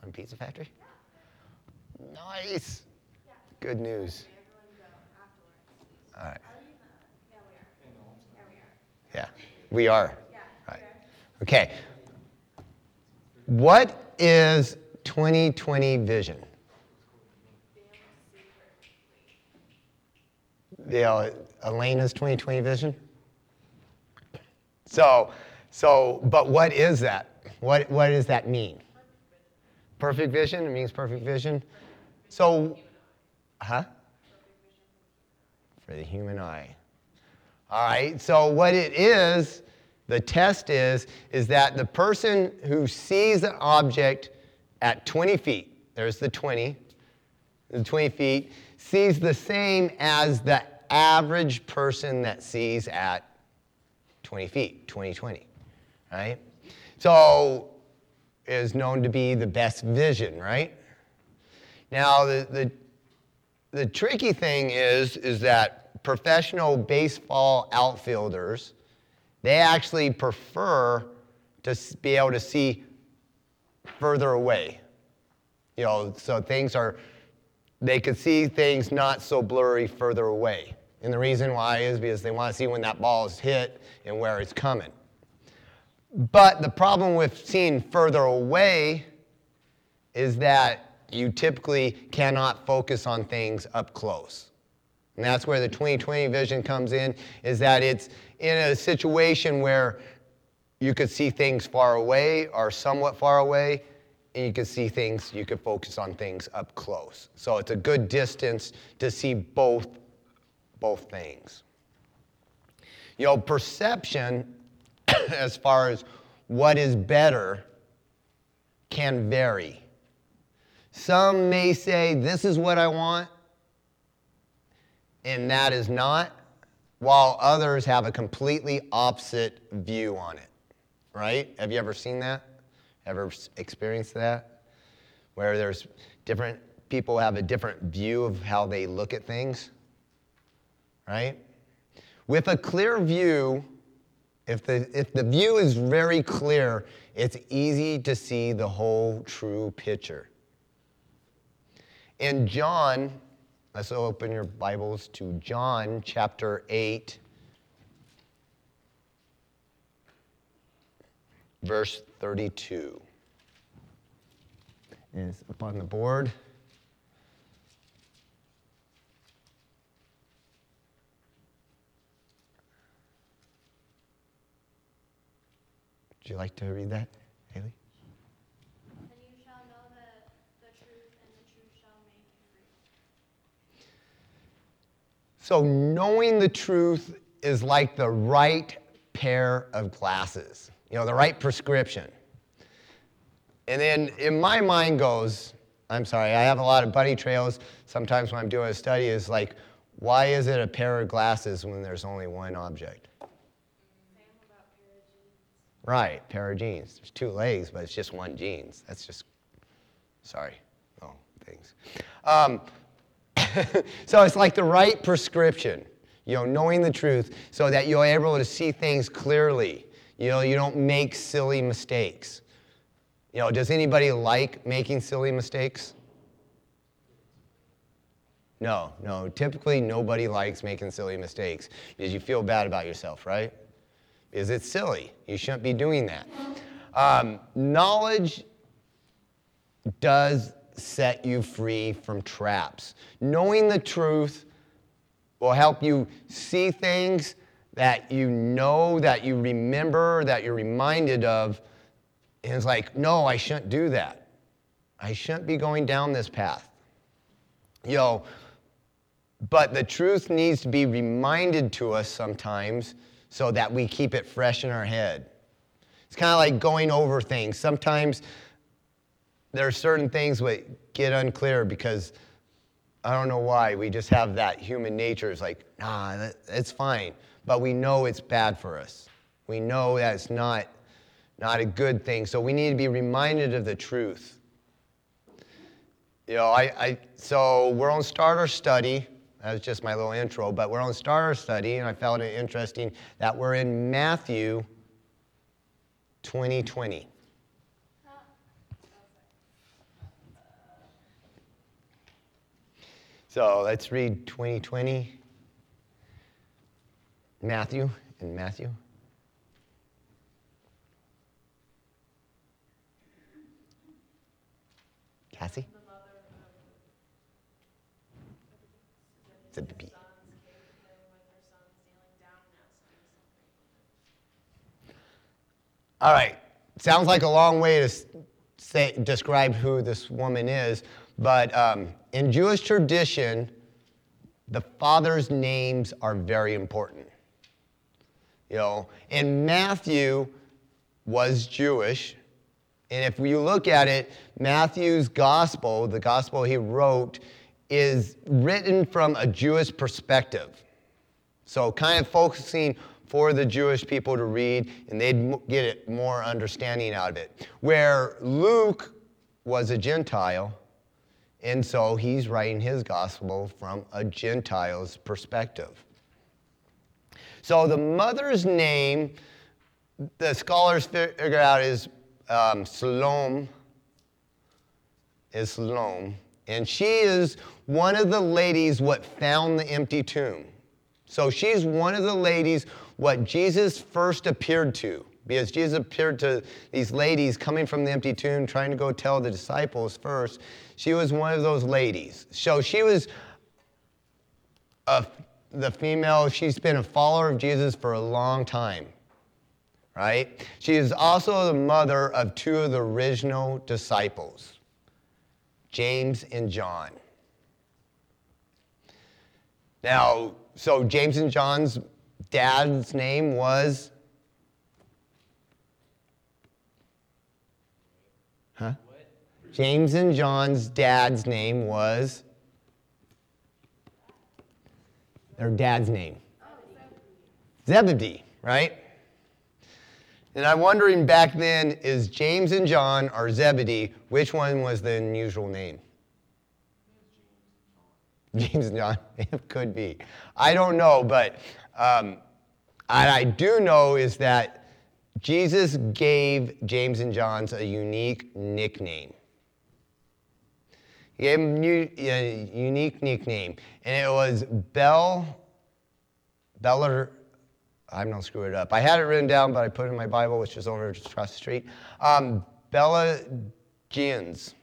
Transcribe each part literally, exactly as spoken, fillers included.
From Pizza Factory? Nice. Good news. All right. Yeah, we are. Right. Okay. What is twenty twenty vision? The uh, Elena's twenty twenty vision? So, so, but what is that? What, what does that mean? Perfect vision? It means perfect vision? So, huh? For the human eye. All right, so what it is, the test is, is that the person who sees an object at twenty feet, there's the twenty, the twenty feet, sees the same as the average person that sees at twenty feet, twenty twenty, right? So, is known to be the best vision, right? Now, the, the, the tricky thing is, is that professional baseball outfielders, they actually prefer to be able to see further away. You know, so things are, they could see things not so blurry further away. And the reason why is because they want to see when that ball is hit and where it's coming. But the problem with seeing further away is that you typically cannot focus on things up close. And that's where the twenty twenty vision comes in, is that it's in a situation where you could see things far away or somewhat far away, and you could see things, you could focus on things up close. So it's a good distance to see both, both things. You know, perception, as far as what is better, can vary. Some may say, this is what I want, and that is not, while others have a completely opposite view on it, right? Have you ever seen that? Ever experienced that? Where there's different, people have a different view of how they look at things, right? With a clear view, if the, if the view is very clear, it's easy to see the whole true picture. In John, let's open your Bibles to John chapter eight, verse thirty-two. It's up on the board. Would you like to read that, Haley? And you shall know the, the truth, and the truth shall make you free. So knowing the truth is like the right pair of glasses, you know, the right prescription. And then in my mind goes, I'm sorry, I have a lot of bunny trails. Sometimes when I'm doing a study, is like, why is it a pair of glasses when there's only one object? Right, pair of jeans. There's two legs, but it's just one jeans. That's just, sorry. Oh, things. Um, so it's like the right prescription, you know, knowing the truth so that you're able to see things clearly. You know, you don't make silly mistakes. You know, does anybody like making silly mistakes? No, no. Typically, nobody likes making silly mistakes because you feel bad about yourself, right? Is it silly? You shouldn't be doing that. Um, knowledge does set you free from traps. Knowing the truth will help you see things that you know, that you remember, that you're reminded of. And it's like, no, I shouldn't do that. I shouldn't be going down this path. You know, but the truth needs to be reminded to us sometimes so that we keep it fresh in our head. It's kind of like going over things. Sometimes there are certain things that get unclear because I don't know why. We just have that human nature. It's like, nah, that, it's fine. But we know it's bad for us. We know that it's not, not a good thing. So we need to be reminded of the truth. You know, I, I so we're on Starter Study. That was just my little intro, but we're on Starter Study, and I found it interesting that we're in Matthew twenty twenty. So let's read twenty twenty. Matthew, in Matthew. Cassie? Zebedee. All right. Sounds like a long way to say, describe who this woman is, but um, in Jewish tradition, the fathers' names are very important. You know, and Matthew was Jewish, and if you look at it, Matthew's gospel, the gospel he wrote, is written from a Jewish perspective. So kind of focusing for the Jewish people to read, and they'd get it more understanding out of it. Where Luke was a Gentile, and so he's writing his gospel from a Gentile's perspective. So the mother's name, the scholars figure out is um, Salome, is Salome, and she is one of the ladies what found the empty tomb. So she's one of the ladies what Jesus first appeared to, because Jesus appeared to these ladies coming from the empty tomb, trying to go tell the disciples first. She was one of those ladies. So she was a, the female, she's been a follower of Jesus for a long time, right? She is also the mother of two of the original disciples, James and John. Now, so James and John's dad's name was? Huh? What? James and John's dad's name was? Their dad's name. Oh, Zebedee. Zebedee, right? And I'm wondering back then, is James and John or Zebedee, which one was the unusual name? James and John, it could be. I don't know, but um, what I do know is that Jesus gave James and John's a unique nickname. He gave them a unique nickname, and it was Bel, Beller, I'm not screwing it up. I had it written down, but I put it in my Bible, which is over just across the street. Um, Bella Gens,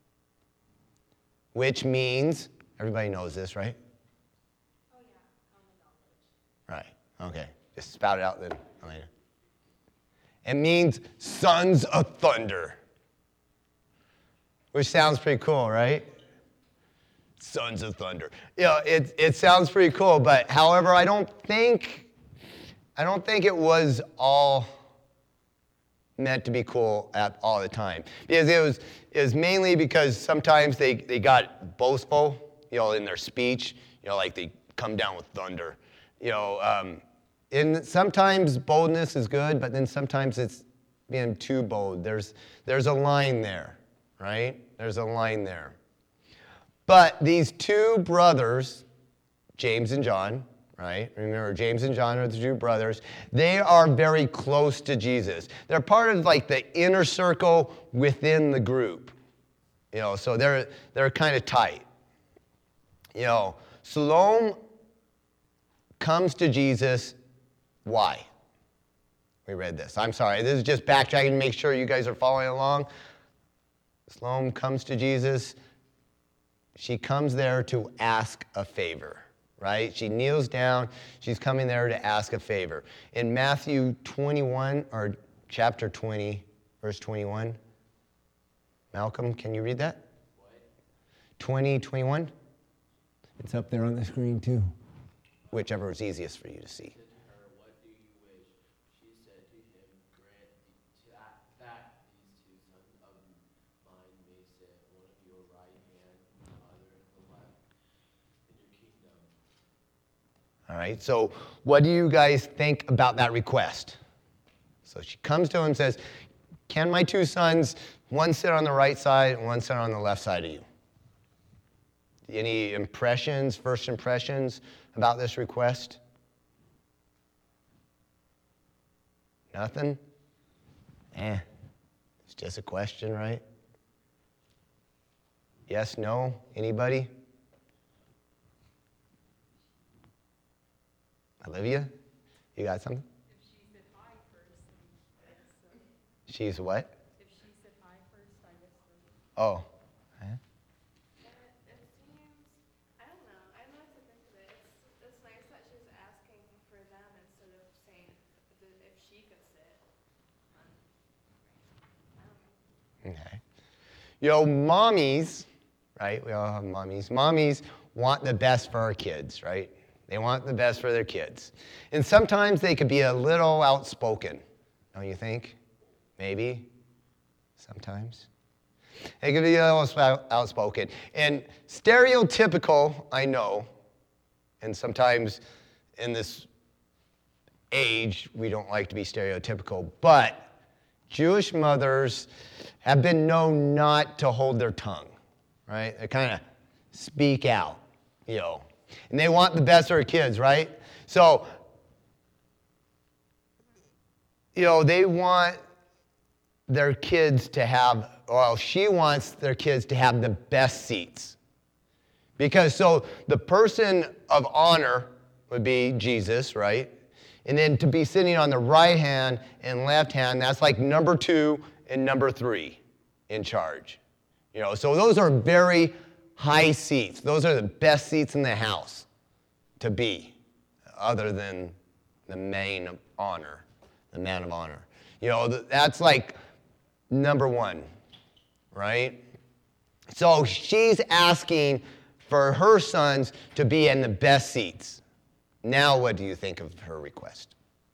which means, everybody knows this, right? Oh, yeah, common knowledge. Right, okay. Just spout it out then. Elena. It means sons of thunder, which sounds pretty cool, right? Sons of thunder. You know, it, it sounds pretty cool, but however, I don't think, I don't think it was all meant to be cool at all the time. Because it was, it was mainly because sometimes they, they got boastful, you know, in their speech, you know, like they come down with thunder, you know. Um, and sometimes boldness is good, but then sometimes it's being too bold. There's, there's a line there, right? There's a line there. But these two brothers, James and John, right? Remember, James and John are the two brothers. They are very close to Jesus. They're part of like the inner circle within the group. You know, so they're, they're kind of tight. You know, Salome comes to Jesus. Why? We read this. I'm sorry. This is just backtracking to make sure you guys are following along. Salome comes to Jesus. She comes there to ask a favor, right? She kneels down. She's coming there to ask a favor. In Matthew twenty-one, or chapter twenty, verse twenty-one, Malcolm, can you read that? What? twenty, twenty-one? It's up there on the screen, too. Whichever is easiest for you to see. All right, so what do you guys think about that request? So she comes to him and says, can my two sons, one sit on the right side and one sit on the left side of you? Any impressions, first impressions about this request? Nothing? Eh, it's just a question, right? Yes, no, anybody? Olivia, you got something? If she said hi first, then I guess so. She's what? If she said hi first, I guess so. Oh. Huh? And it, it seems, I don't know, I don't know what to think of it. It's, it's nice that she's asking for them instead of saying th- if she could sit. Um, I don't know. Okay. You know, mommies, right? We all have mommies. Mommies want the best for our kids, right? They want the best for their kids. And sometimes they could be a little outspoken, don't you think? Maybe. Sometimes. They could be a little sp- outspoken. And stereotypical, I know, and sometimes in this age, we don't like to be stereotypical, but Jewish mothers have been known not to hold their tongue, right? They kind of speak out, you know. And they want the best for their kids, right? So, you know, they want their kids to have, well, she wants their kids to have the best seats. Because so the person of honor would be Jesus, right? And then to be sitting on the right hand and left hand, that's like number two and number three in charge. You know, so those are very high seats. Those are the best seats in the house to be, other than the main of honor, the man of honor. You know, that's like number one, right? So she's asking for her sons to be in the best seats. Now what do you think of her request?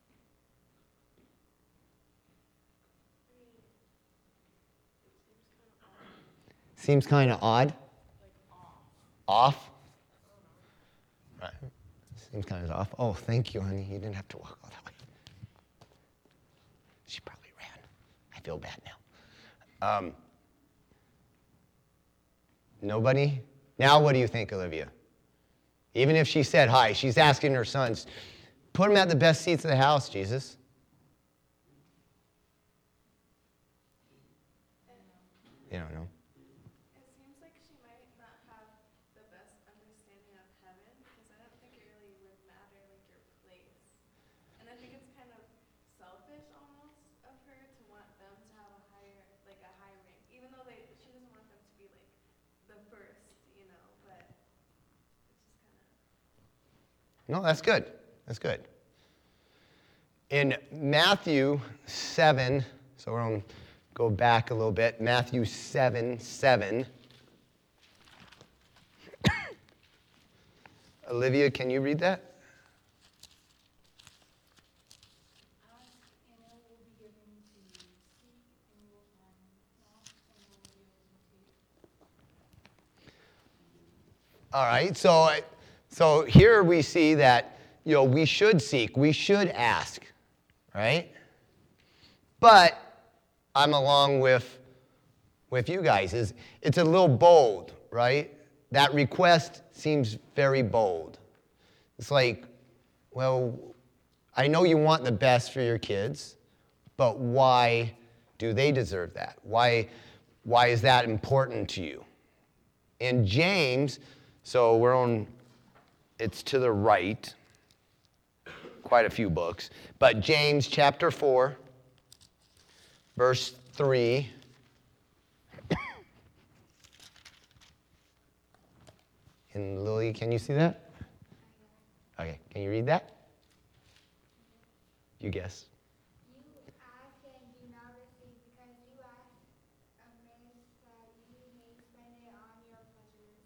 Seems kind of odd. Off? Right. Seems kind of off. Oh, thank you, honey. You didn't have to walk all that way. She probably ran. I feel bad now. Um, nobody? Now what do you think, Olivia? Even if she said hi, she's asking her sons, put them at the best seats of the house, Jesus. You don't know. It seems like she might not have the best understanding of heaven, because I don't think it really would matter, like, your place. And I think it's kind of selfish almost of her to want them to have a higher, like a high rank, even though they, she doesn't want them to be like the first, you know, but it's just kind of. No, that's good. That's good. In Matthew seven, so we're going to go back a little bit. Matthew seven, seven. Olivia, can you read that? Ask, and it will be given to you. Seek, and you will find. Knock, and it will be opened to you. All right, so, so here we see that, you know, we should seek, we should ask, right? But I'm along with, with you guys. Is it's a little bold, right? That request seems very bold. It's like, well, I know you want the best for your kids, but why do they deserve that? Why, why is that important to you? In James, so we're on, it's to the right, quite a few books, but James chapter four, verse three. And Lily, can you see that? Okay, can you read that? You guess. You ask and do not receive, because you ask amiss that you may spend it on your pleasures.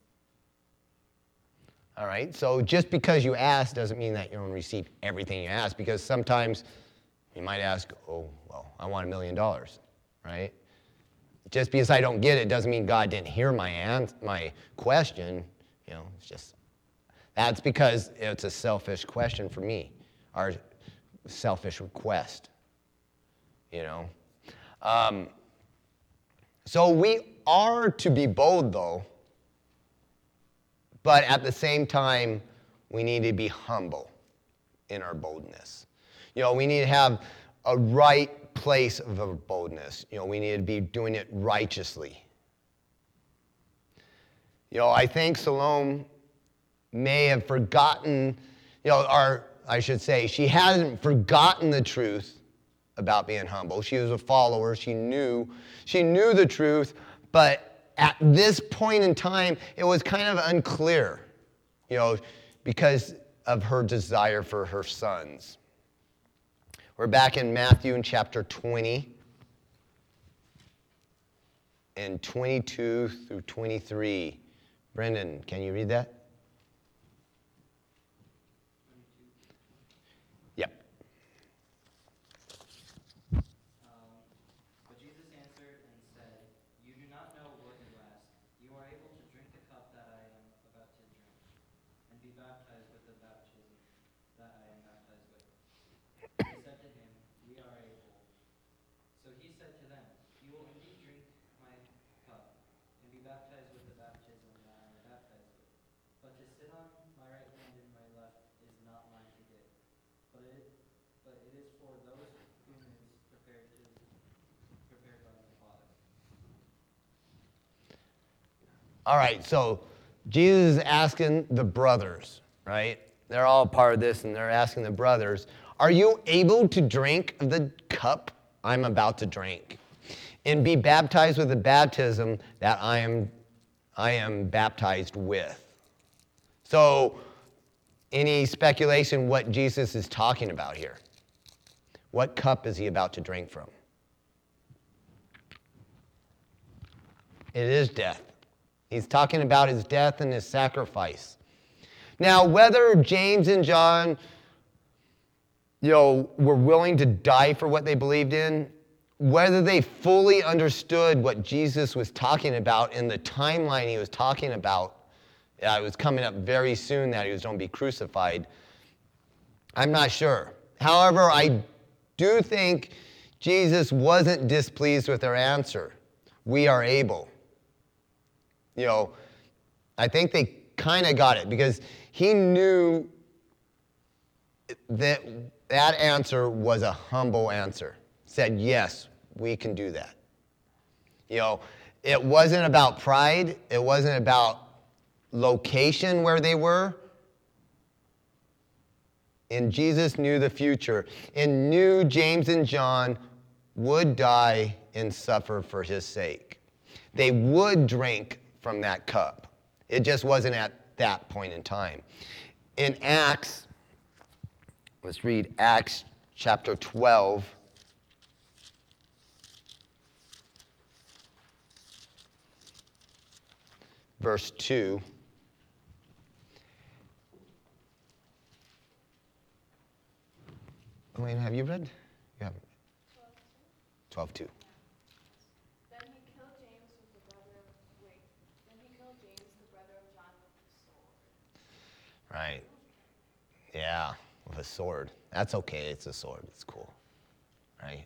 All right, so just because you ask doesn't mean that you're going to receive everything you ask, because sometimes you might ask, oh, well, I want a million dollars, right? Just because I don't get it doesn't mean God didn't hear my ans- my question. You know, it's just, that's because it's a selfish question for me, our selfish request, you know. Um, so we are to be bold, though, but at the same time, we need to be humble in our boldness. You know, we need to have a right place of our boldness. You know, we need to be doing it righteously. You know, I think Salome may have forgotten, you know, our I should say, she hadn't forgotten the truth about being humble. She was a follower. She knew, she knew the truth, but at this point in time, it was kind of unclear, you know, because of her desire for her sons. We're back in Matthew in chapter twenty, and twenty-two through twenty-three. Brendan, can you read that? Yep. Um, but Jesus answered and said, "You do not know what you ask. You are able to drink the cup that I am about to drink, and be baptized with the baptism that I am baptized with." They said to him, "We are able." So he said to them, "You will indeed drink my cup, and be baptized with the baptism that I am baptized with. But to sit on my right hand and my left is not mine to give, but it, but it is for those whom is prepared to prepared by my Father." All right, so Jesus is asking the brothers, right? They're all part of this, and they're asking the brothers, are you able to drink the cup I'm about to drink and be baptized with the baptism that I am, I am baptized with? So, any speculation what Jesus is talking about here? What cup is he about to drink from? It is death. He's talking about his death and his sacrifice. Now, whether James and John, you know, were willing to die for what they believed in, whether they fully understood what Jesus was talking about in the timeline he was talking about, uh, it was coming up very soon that he was going to be crucified, I'm not sure. However, I do think Jesus wasn't displeased with their answer. We are able. You know, I think they kind of got it because he knew that that answer was a humble answer. Said, yes, we can do that. You know, it wasn't about pride. It wasn't about location where they were. And Jesus knew the future and knew James and John would die and suffer for his sake. They would drink from that cup. It just wasn't at that point in time. In Acts, let's read Acts chapter twelve. Verse two. Elaine, have you read? You haven't. twelve two. Then he killed James with the brother of, wait, then he killed James, the brother of John, with the sword. Right. Yeah, with a sword. That's okay, it's a sword. It's cool. Right?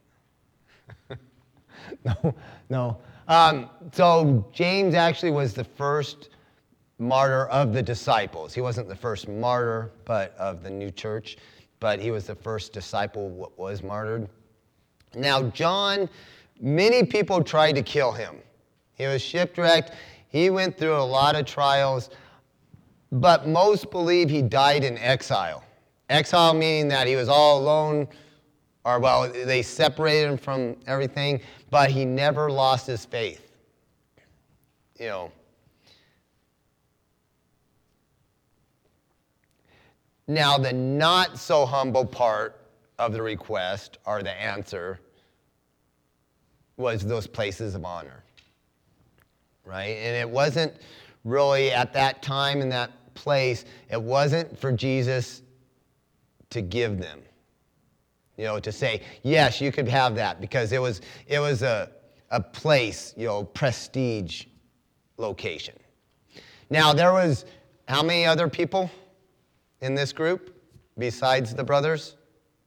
no, no. Um, so James actually was the first martyr of the disciples. He wasn't the first martyr, but of the new church, but he was the first disciple what was martyred. Now, John, many people tried to kill him. He was shipwrecked. He went through a lot of trials, but most believe he died in exile. Exile meaning that he was all alone, or well, they separated him from everything, but he never lost his faith. You know. Now, the not so humble part of the request, or the answer, was those places of honor. Right? And it wasn't really at that time in that place, it wasn't for Jesus to give them. You know, to say, yes, you could have that, because it was it was a, a place, you know, prestige location. Now, there was how many other people in this group besides the brothers?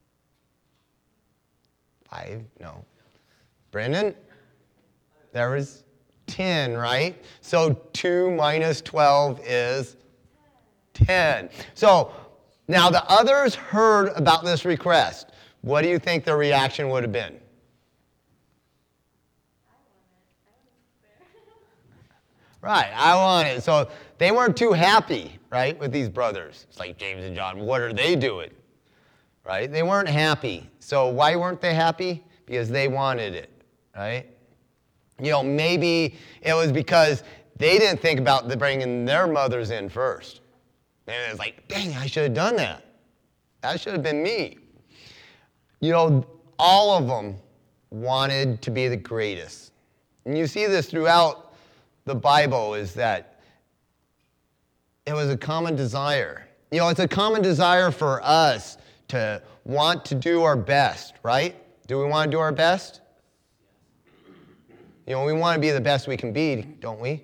Five? No. Brendan? There was ten, right? So two minus twelve is ten. So now the others heard about this request. What do you think their reaction would have been? Right, I want it. So they weren't too happy, right, with these brothers. It's like James and John, what are they doing? right? They weren't happy. So why weren't they happy? Because they wanted it, right? You know, maybe it was because they didn't think about the bringing their mothers in first. And it was like, dang, I should have done that. That should have been me. You know, all of them wanted to be the greatest. And you see this throughout the Bible, is that it was a common desire. You know, it's a common desire for us to want to do our best, right? Do we want to do our best? You know, we want to be the best we can be, don't we?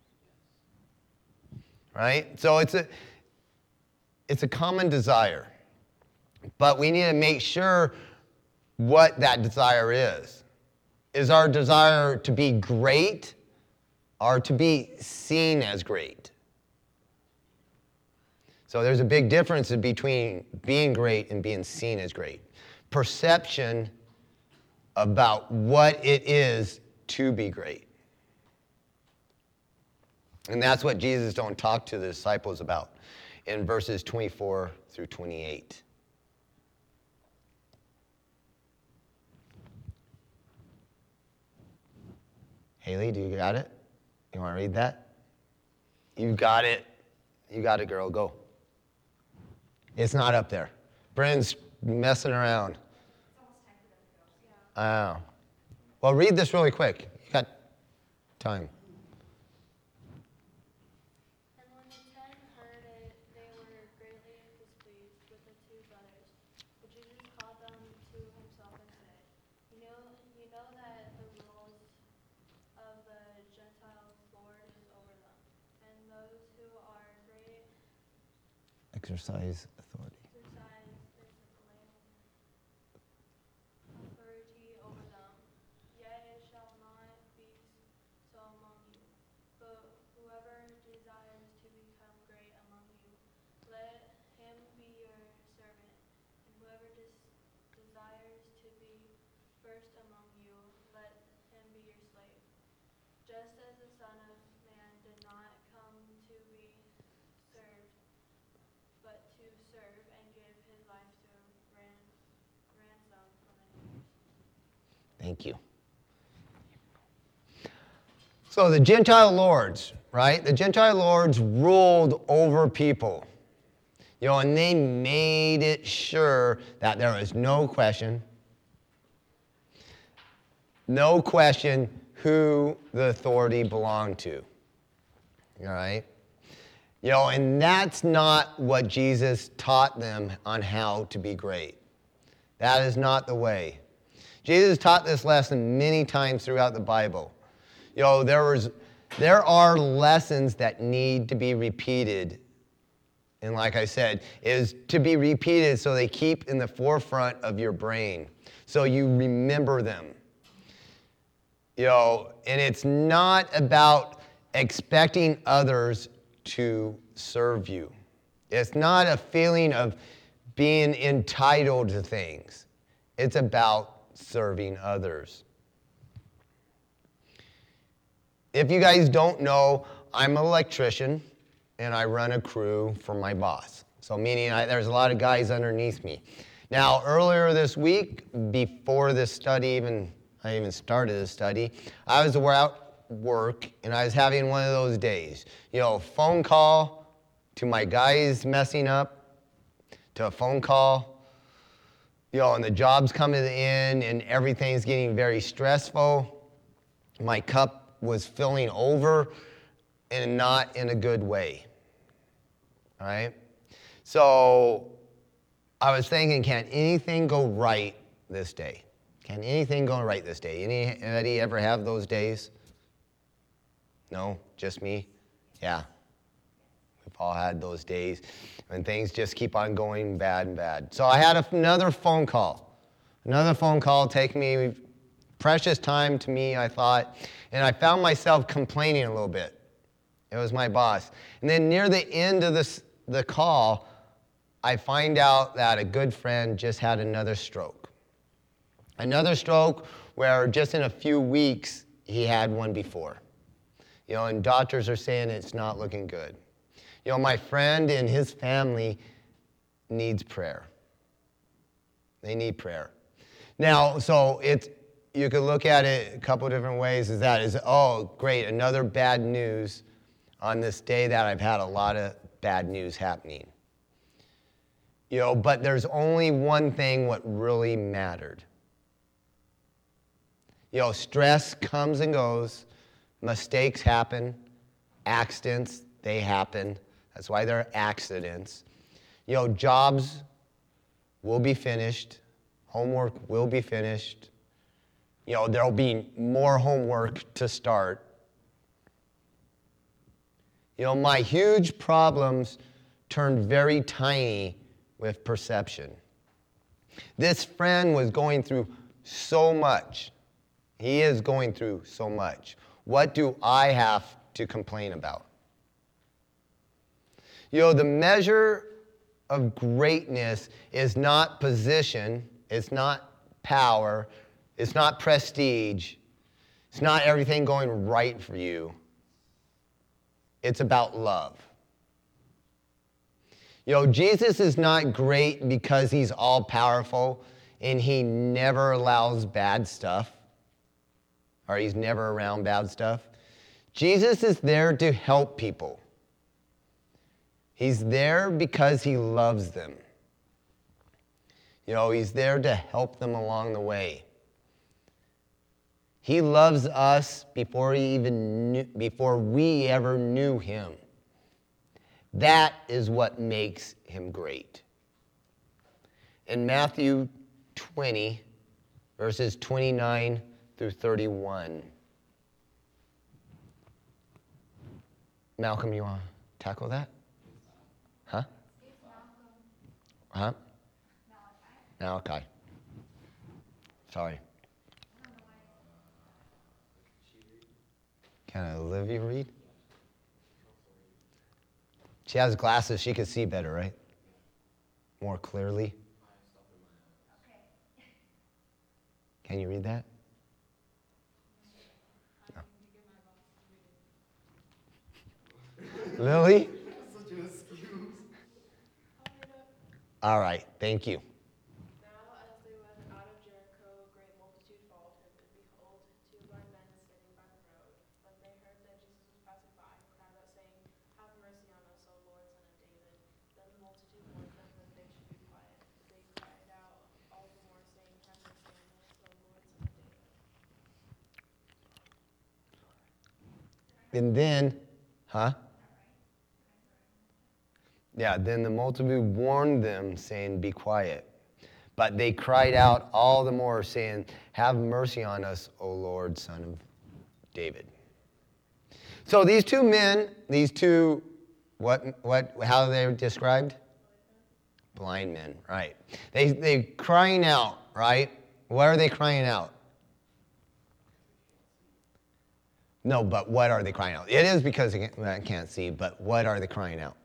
Right? So it's a, it's a common desire. But we need to make sure what that desire is. Is our desire to be great or to be seen as great? So there's a big difference between being great and being seen as great. Perception about what it is to be great. And that's what Jesus don't talk to the disciples about in verses twenty-four through twenty-eight. Haley, do you got it? You want to read that? You got it. You got it, girl. Go. It's not up there. Bryn's messing around. Oh. Well, read this really quick. You got time. And when the ten heard it, they were greatly displeased with the two brothers. But Jesus called them to himself and said, You know, you know that the rules of the Gentiles' Lord is over them, and those who are great Exercise authority. exercise authority over them. Yet it shall not be so among you. But whoever desires to become great among you, let him be your servant. And whoever des- desires to be first among you, let him be your slave. Just as the Son of Man did not come to be served, but to serve and give his life to a ran- ransom for many. Thank you. So the Gentile lords, right? The Gentile lords ruled over people. You know, and they made it sure that there was no question, no question who the authority belonged to. All right? You know, and that's not what Jesus taught them on how to be great. That is not the way. Jesus taught this lesson many times throughout the Bible. You know, there was, there are lessons that need to be repeated. And like I said, is to be repeated so they keep in the forefront of your brain, so you remember them. You know, and it's not about expecting others to serve you. It's not a feeling of being entitled to things. It's about serving others. If you guys don't know, I'm an electrician and I run a crew for my boss. So meaning I, there's a lot of guys underneath me. Now, earlier this week, before this study even, I even started this study, I was out work and I was having one of those days. You know, phone call to my guys messing up, to a phone call, you know, and the job's coming in and everything's getting very stressful. My cup was filling over and not in a good way. All right? So I was thinking, can anything go right this day? Can anything go right this day? Anybody ever have those days? No? Just me? Yeah. We've all had those days when things just keep on going bad and bad. So I had another phone call. Another phone call taking me precious time to me, I thought, and I found myself complaining a little bit. It was my boss. And then near the end of this, the call, I find out that a good friend just had another stroke. Another stroke where just in a few weeks, he had one before. You know, and doctors are saying it's not looking good. You know, my friend and his family needs prayer. They need prayer. Now, so it's, you could look at it a couple different ways. Is that is, oh, great, another bad news on this day that I've had a lot of bad news happening. You know, but there's only one thing what really mattered. You know, stress comes and goes. Mistakes happen. Accidents, they happen. That's why they're accidents. You know, jobs will be finished. Homework will be finished. You know, there'll be more homework to start. You know, my huge problems turned very tiny with perception. This friend was going through so much. He is going through so much. What do I have to complain about? You know, the measure of greatness is not position, it's not power, it's not prestige, it's not everything going right for you. It's about love. You know, Jesus is not great because he's all powerful and he never allows bad stuff, or he's never around bad stuff. Jesus is there to help people. He's there because he loves them. You know, he's there to help them along the way. He loves us before he even knew, before we ever knew him. That is what makes him great. In Matthew twenty, verses twenty-nine through thirty-one. Malcolm, you want to tackle that? Huh? Huh? Malachi. Sorry. Can Olivia read? She has glasses. She can see better, right? More clearly. Can you read that? No. Lily? All right, thank you. Now as they went out of Jericho, a great multitude followed him, and behold, two blind men standing by the road. When they heard that Jesus was passing by, cried out, saying, Have mercy on us, O Lord, Son of David. Then the multitude warned them that they should be quiet. They cried out all the more, saying, Have mercy on us, O Lord, Son of David. And then, huh? Yeah, then the multitude warned them, saying, Be quiet. But they cried out all the more, saying, Have mercy on us, O Lord, Son of David. So these two men, these two, what, what, how are they described? Blind men, right. They, they crying out, right? What are they crying out? No, but what are they crying out? It is because they can't, I can't see, but what are they crying out?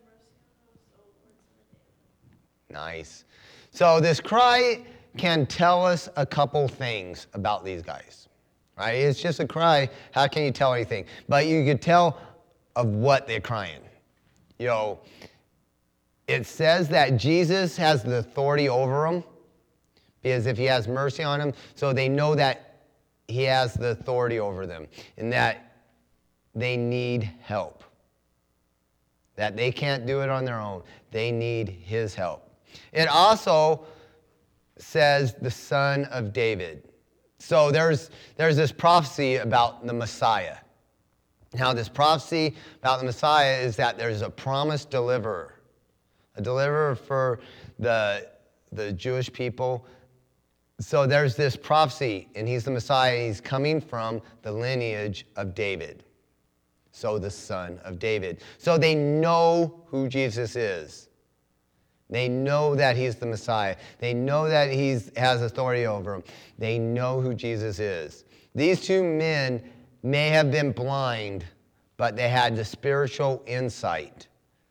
Nice. So this cry can tell us a couple things about these guys, right? It's just a cry. How can you tell anything? But you could tell of what they're crying. You know, it says that Jesus has the authority over them because if he has mercy on them, so they know that he has the authority over them and that they need help, that they can't do it on their own. They need his help. It also says the Son of David. So there's, there's this prophecy about the Messiah. Now, this prophecy about the Messiah is that there's a promised deliverer, a deliverer for the, the Jewish people. So there's this prophecy, and he's the Messiah. He's coming from the lineage of David. So the Son of David. So they know who Jesus is. They know that he's the Messiah. They know that he has authority over them. They know who Jesus is. These two men may have been blind, but they had the spiritual insight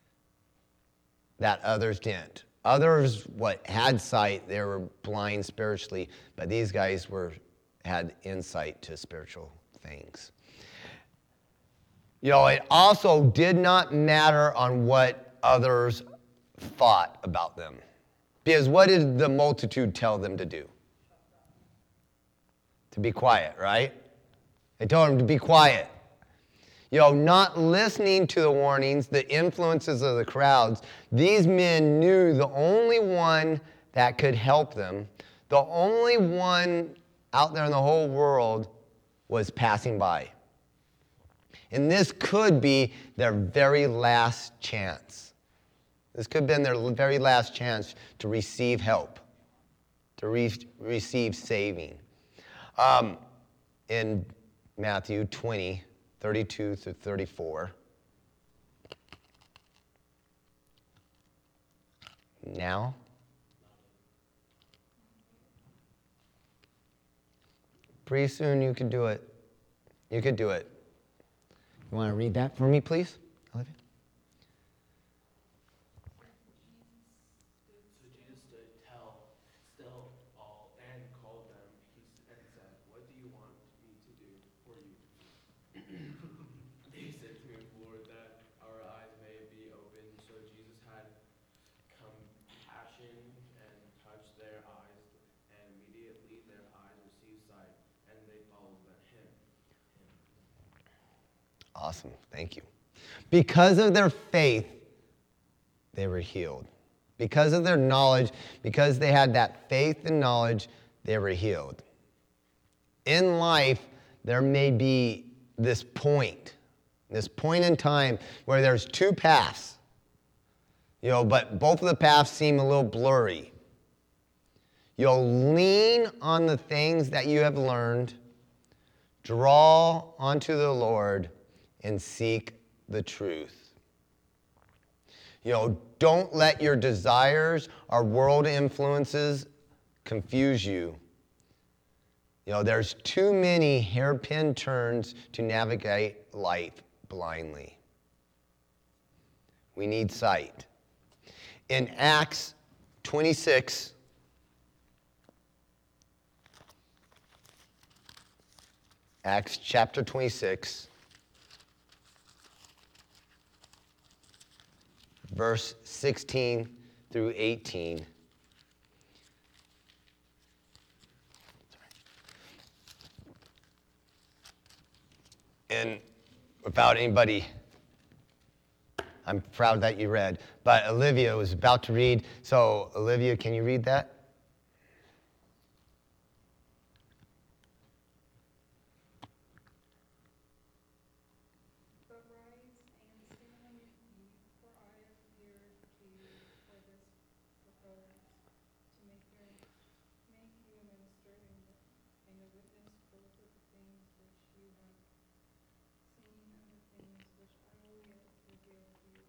that others didn't. Others, what, had sight, they were blind spiritually, but these guys were had insight to spiritual things. You know, it also did not matter on what others thought about them. Because what did the multitude tell them to do? To be quiet, right? They told them to be quiet. You know, not listening to the warnings, the influences of the crowds, these men knew the only one that could help them, the only one out there in the whole world was passing by. And this could be their very last chance. This could have been their very last chance to receive help, to re- receive saving. Um, in Matthew twenty, thirty-two through thirty-four. Now, pretty soon you could do it. You could do it. You want to read that For me, please, Olivia? So Jesus stood tell, still all and called them he s- and said, "What do you want me to do for you?" They said to him, "Lord, that our eyes may be opened." So Jesus had compassion and touched their eyes, and immediately their eyes received sight, and they followed him. Awesome. Thank you. Because of their faith, they were healed. Because of their knowledge, because they had that faith and knowledge, they were healed. In life, there may be this point, this point in time where there's two paths, you know, but both of the paths seem a little blurry. You'll lean on the things that you have learned, draw onto the Lord, and seek the truth. You know, don't let your desires or world influences confuse you. You know, there's too many hairpin turns to navigate life blindly. We need sight. In Acts twenty-six, Acts chapter twenty-six, verse sixteen through eighteen. And without anybody, I'm proud that you read, but Olivia was about to read. So, Olivia, can you read that? But rise and stand on your feet, for I have appeared to you for this purpose, to make your make you a minister and, and a witness both of the things which you have seen and the things which I will yet reveal to you.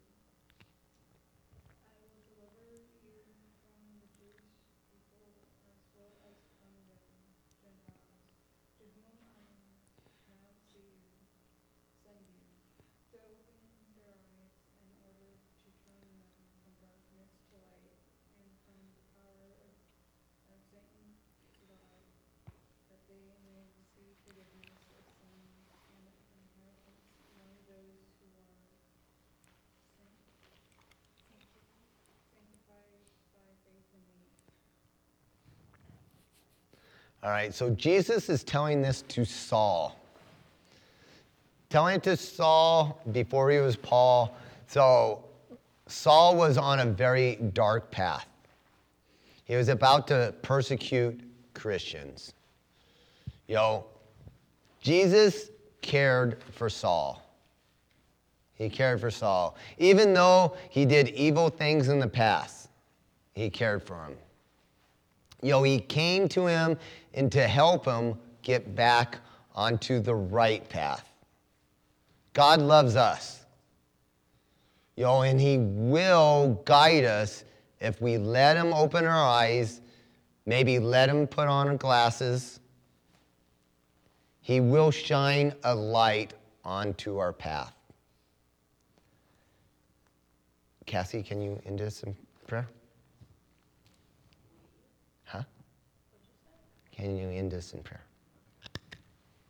I will deliver you from the Jewish people as well as from the Gentiles, to whom I now see you, send you, to open their eyes in order to turn them from darkness to light, and from the power of, of Satan to God, that they may receive forgiveness of sins and inheritance among those who are saint- sanctified by faith in me. All right, so Jesus is telling this to Saul. Telling it to Saul before he was Paul. So Saul was on a very dark path. He was about to persecute Christians. You know, Jesus cared for Saul. He cared for Saul. Even though he did evil things in the past, he cared for him. You know, he came to him and to help him get back onto the right path. God loves us. You know, and he will guide us if we let him open our eyes, maybe let him put on our glasses. He will shine a light onto our path. Cassie, can you end us in prayer? Huh? Can you end us in prayer?